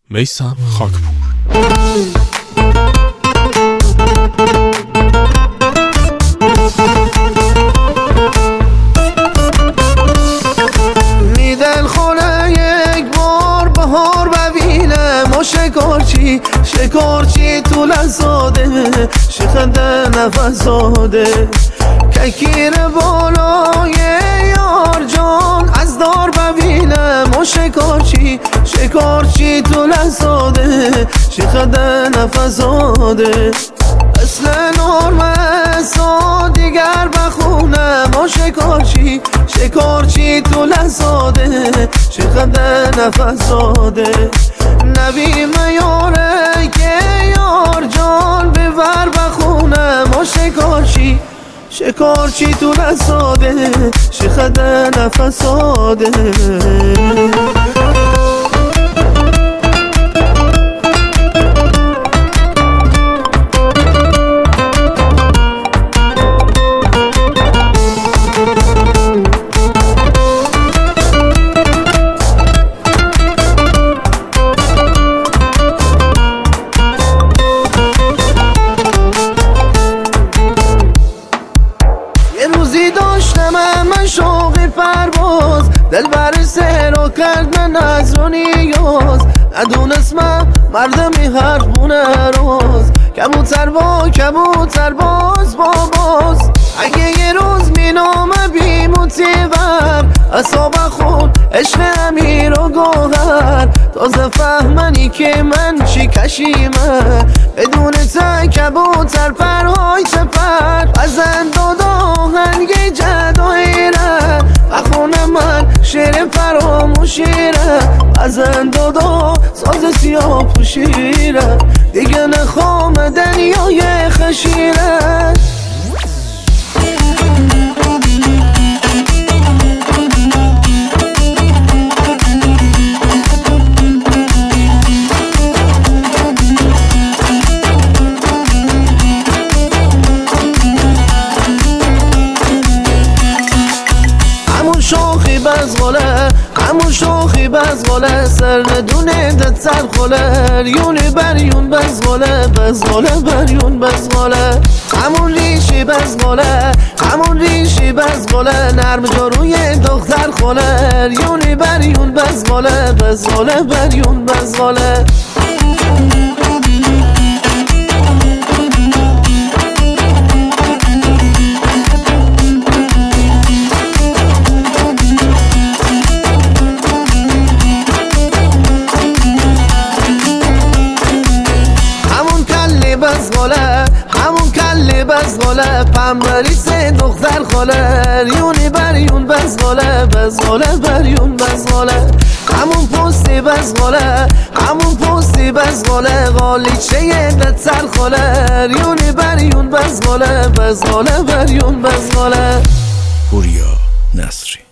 میثم خاکپور. میدل خونه یک بار بهار ببینم و شکارچی تو لزاده شخنده نفس زاده ککیر بالای یار جان از دار ببینم و شکارچی تو لزاده شخنده نفس زاده اصل نرمه دیگر بخونم و شکارچی تو لزاده شخنده نفس زاده نبی میاره که یار جان ببر بخونم و شکارچی تو لزاده شخنده نفس زاده داشتم من شوق پرواز دل بر سر کرد من از رو نیاز ندونستم مردمی حرفونه روز کبوتر باز اگه یه روز مینامه بیموتیور اصاب خود عشق امیر و گوهر تازه فهمنی که من چی کشیمه بدون تا کبوتر پرهای سپر بزند و داهنگی جد و ایره بخونه من شعر فراموشیره بزند و ساز سیاه پوشیره دیگه نخوام دنیای خشیره همون شوخی بزغاله سر ندونه دت سر خوله یونی بر یون بزغاله بر یون بزغاله همون ریشی بزغاله نرم جاروی دختر خوله یونی بر یون بزغاله بر یون بزغاله همون کلی بزغاله پنبری سه دختر خاله یونی بر یون بزغاله بر یون بزغاله همون پوستی بزغاله غالیچه دت سر خاله یونی بر یون بزغاله بر یون بزغاله. پوریا نصری.